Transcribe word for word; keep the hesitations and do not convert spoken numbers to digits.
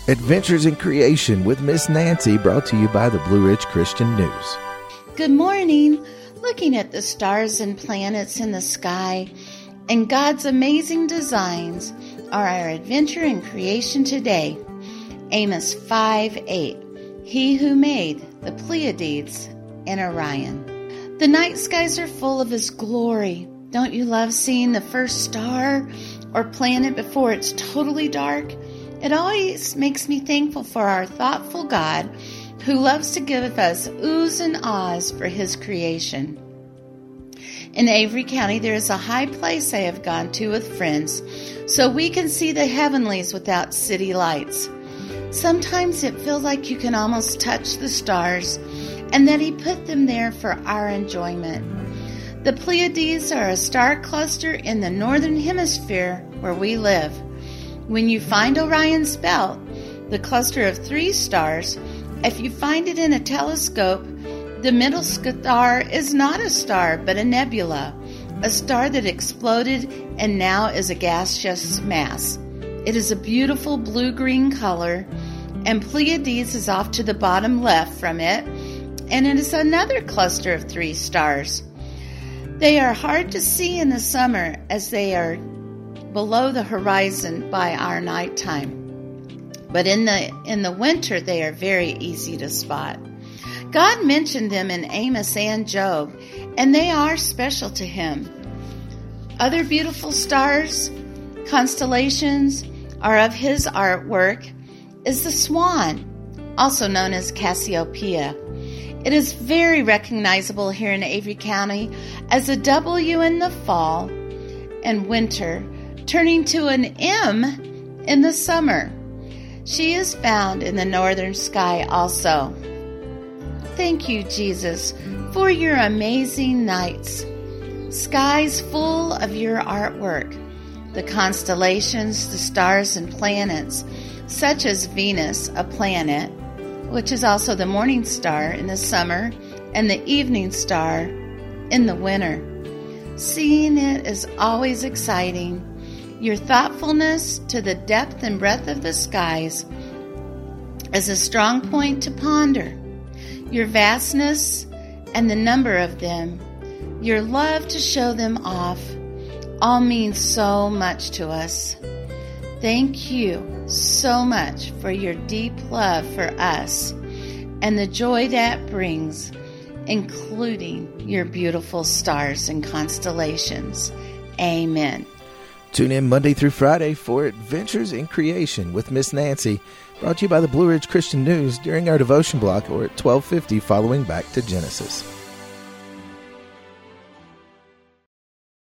Adventures in Creation with Miss Nancy, brought to you by the Blue Ridge Christian News. Good morning. Looking at the stars and planets in the sky and God's amazing designs are our adventure in creation today. Amos five eight. He who made the Pleiades and Orion. The night skies are full of His glory. Don't you love seeing the first star or planet before it's totally dark? It always makes me thankful for our thoughtful God who loves to give us oohs and ahs for His creation. In Avery County, there is a high place I have gone to with friends so we can see the heavenlies without city lights. Sometimes it feels like you can almost touch the stars and that He put them there for our enjoyment. The Pleiades are a star cluster in the northern hemisphere where we live. When you find Orion's belt, the cluster of three stars, if you find it in a telescope, the middle star is not a star but a nebula, a star that exploded and now is a gaseous mass. It is a beautiful blue-green color, and Pleiades is off to the bottom left from it, and it is another cluster of three stars. They are hard to see in the summer as they are below the horizon by our nighttime. But in the in the winter, they are very easy to spot. God mentioned them in Amos and Job, and they are special to Him. Other beautiful stars, constellations, are of His artwork is the swan, also known as Cassiopeia. It is very recognizable here in Avery County as a W in the fall and winter, turning to an M in the summer. She is found in the northern sky also. Thank you, Jesus, for your amazing nights. Skies full of your artwork. The constellations, the stars and planets, such as Venus, a planet, which is also the morning star in the summer and the evening star in the winter. Seeing it is always exciting. Your thoughtfulness to the depth and breadth of the skies is a strong point to ponder. Your vastness and the number of them, your love to show them off, all means so much to us. Thank you so much for your deep love for us and the joy that brings, including your beautiful stars and constellations. Amen. Tune in Monday through Friday for Adventures in Creation with Miss Nancy, brought to you by the Blue Ridge Christian News during our devotion block or at twelve fifty following Back to Genesis.